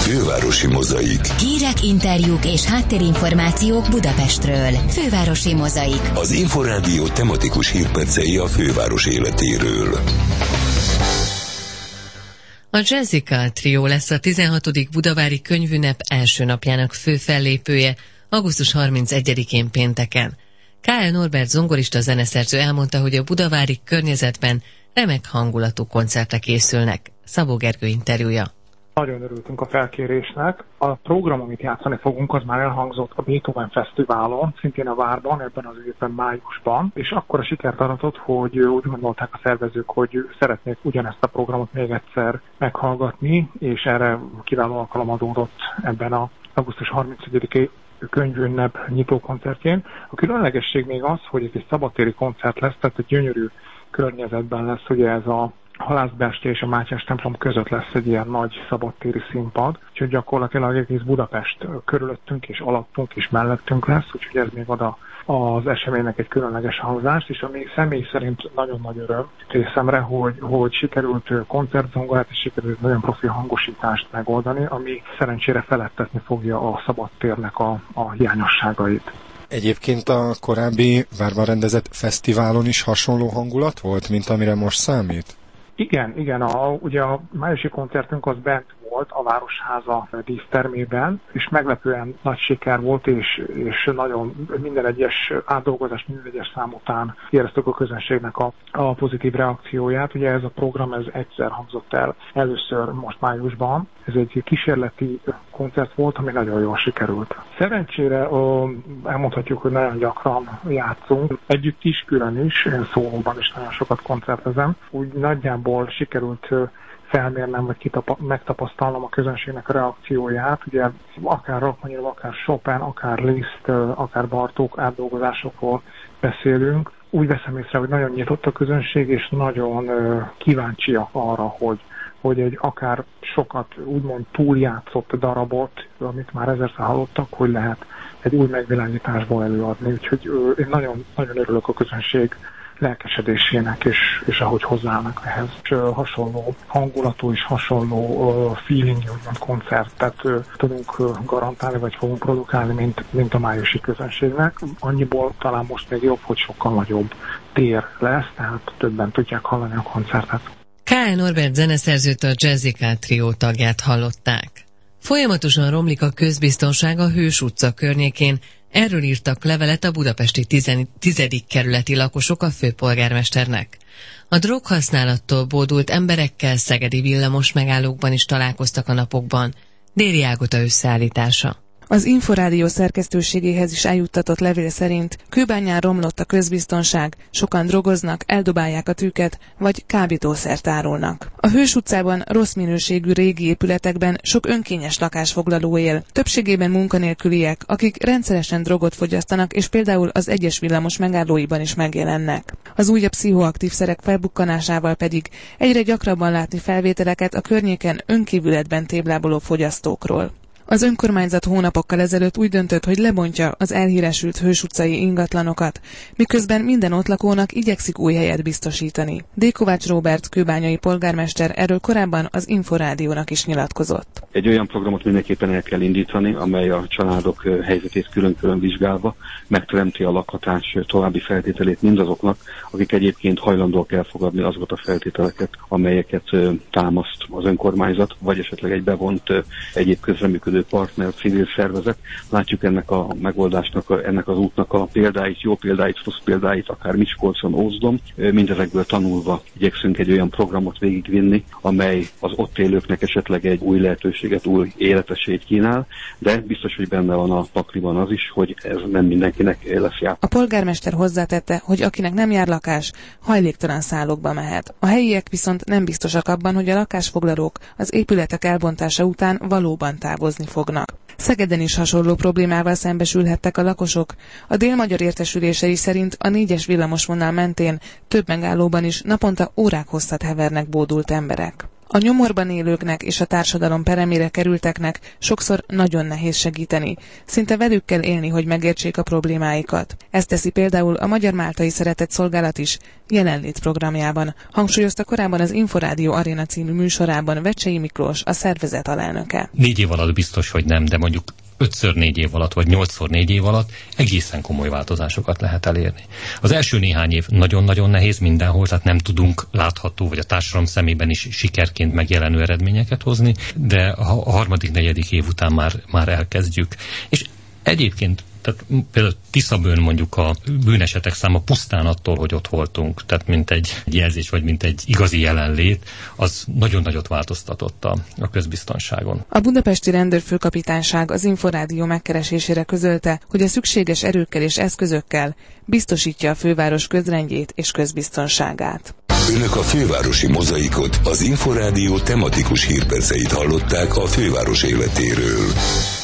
Fővárosi Mozaik. Hírek, interjúk és háttérinformációk Budapestről. Fővárosi Mozaik. Az Inforádió tematikus hírpercei a főváros életéről. A Jazzica Trio lesz a 16. Budavári Könyvünnep első napjának fő fellépője, augusztus 31-én pénteken. K.L. Norbert zongorista zeneszerző elmondta, hogy a budavári környezetben remek hangulatú koncertre készülnek. Szabó Gergő interjúja. Nagyon örültünk a felkérésnek. A program, amit játszani fogunk, az már elhangzott a Beethoven Fesztiválon, szintén a Várban, ebben az évben májusban, és akkor a sikert aratott, hogy úgy gondolták a szervezők, hogy szeretnék ugyanezt a programot még egyszer meghallgatni, és erre kiváló alkalom adódott ebben az augusztus 31-i könyvünnep nyitókoncertjén. A különlegesség még az, hogy ez egy szabadtéri koncert lesz, tehát egy gyönyörű környezetben lesz, ugye ez a Halászbástya és a Mátyás templom között lesz egy ilyen nagy szabadtéri színpad, úgyhogy gyakorlatilag egész Budapest körülöttünk és alattunk és mellettünk lesz, úgyhogy ez még ad az eseménynek egy különleges hangzást, és ami személy szerint nagyon nagy öröm részemre, hogy sikerült koncertzongorát és sikerült nagyon profi hangosítást megoldani, ami szerencsére feledtetni fogja a szabadtérnek a hiányosságait. Egyébként a korábbi Várban rendezett fesztiválon is hasonló hangulat volt, mint amire most számít? Igen, ugye a májusi koncertünk az bent volt a Városháza dísztermében, és meglepően nagy siker volt, és nagyon minden egyes átdolgozás, minden egyes szám után éreztük a közönségnek a pozitív reakcióját. Ugye ez a program egyszer hangzott el először most májusban. Ez egy kísérleti koncert volt, ami nagyon jól sikerült. Szerencsére elmondhatjuk, hogy nagyon gyakran játszunk. Együtt is, külön is, én szólóban is nagyon sokat koncertezem. Úgy nagyjából sikerült felmérnem, vagy megtapasztalnom a közönségnek a reakcióját. Ugye akár Rachmaninoff, akár Chopin, akár Liszt, akár Bartók átdolgozásokról beszélünk. Úgy veszem észre, hogy nagyon nyitott a közönség, és nagyon kíváncsiak arra, hogy egy akár sokat úgymond túljátszott darabot, amit már ezerszer hallottak, hogy lehet egy új megvilágításból előadni. Úgyhogy én nagyon, nagyon örülök a közönség lelkesedésének, és ahogy hozzáállnak ehhez. És hasonló hangulatú és hasonló feeling, úgymond koncertet tudunk garantálni, vagy fogunk produkálni, mint a májusi közönségnek. Annyiból talán most még jobb, hogy sokkal nagyobb tér lesz, tehát többen tudják hallani a koncertet. K.L. Norbert zeneszerzőt, a Jazzica Trio tagját hallották. Folyamatosan romlik a közbiztonság a Hős utca környékén. Erről írtak levelet a budapesti 10. kerületi lakosok a főpolgármesternek. A droghasználattól bódult emberekkel szegedi villamos megállókban is találkoztak a napokban. Déri Ágota összeállítása. Az Inforádió szerkesztőségéhez is eljuttatott levél szerint Kőbányán romlott a közbiztonság, sokan drogoznak, eldobálják a tűket, vagy kábítószert árulnak. A Hős utcában rossz minőségű régi épületekben sok önkényes lakásfoglaló él, többségében munkanélküliek, akik rendszeresen drogot fogyasztanak, és például az egyes villamos megállóiban is megjelennek. Az újabb pszichoaktív szerek felbukkanásával pedig egyre gyakrabban látni felvételeket a környéken önkívületben tébláboló fogyasztókról. Az önkormányzat hónapokkal ezelőtt úgy döntött, hogy lebontja az elhíresült Hős utcai ingatlanokat, miközben minden ott lakónak igyekszik új helyet biztosítani. D. Kovács Róbert kőbányai polgármester erről korábban az Inforádiónak is nyilatkozott. Egy olyan programot mindenképpen el kell indítani, amely a családok helyzetét külön-külön vizsgálva megteremti a lakhatás további feltételét mindazoknak, akik egyébként hajlandóak elfogadni azokat a feltételeket, amelyeket támaszt az önkormányzat, vagy esetleg egy bevont egyéb közreműködő partner, civil szervezet. Látjuk ennek a megoldásnak, ennek az útnak a példáit, jó példáit, rossz példáit, akár Miskolcon, Ózdon. Mindezekből tanulva igyekszünk egy olyan programot végigvinni, amely az ott élőknek esetleg egy új lehetőséget, új életesélyt kínál, de biztos, hogy benne van a pakliban az is, hogy ez nem mindenkinek lesz jár. A polgármester hozzátette, hogy akinek nem jár lakás, hajléktalan szállókba mehet. A helyiek viszont nem biztosak abban, hogy a lakásfoglalók az épületek elbontása után valóban távozni fognak. Szegeden is hasonló problémával szembesülhettek a lakosok. A Dél-Magyar értesülései szerint a 4-es villamosvonal mentén több megállóban is naponta órák hosszat hevernek bódult emberek. A nyomorban élőknek és a társadalom peremére kerülteknek sokszor nagyon nehéz segíteni. Szinte velük kell élni, hogy megértsék a problémáikat. Ezt teszi például a Magyar Máltai Szeretett Szolgálat is jelenlét programjában, hangsúlyozta korábban az Inforádió Aréna című műsorában Vecsei Miklós, a szervezet alelnöke. 4 év alatt biztos, hogy nem, de mondjuk 5x4 év alatt, vagy 8x4 év alatt egészen komoly változásokat lehet elérni. Az első néhány év nagyon-nagyon nehéz mindenhol, tehát nem tudunk látható, vagy a társadalom szemében is sikerként megjelenő eredményeket hozni, de a harmadik, negyedik év után már elkezdjük. És egyébként tehát például Tiszabőn mondjuk a bűnesetek száma pusztán attól, hogy ott voltunk, tehát mint egy jelzés, vagy mint egy igazi jelenlét, az nagyon nagyot változtatott a közbiztonságon. A budapesti rendőrfőkapitányság az Inforádió megkeresésére közölte, hogy a szükséges erőkkel és eszközökkel biztosítja a főváros közrendjét és közbiztonságát. Önök a fővárosi mozaikot, az Inforádió tematikus hírperceit hallották a főváros életéről.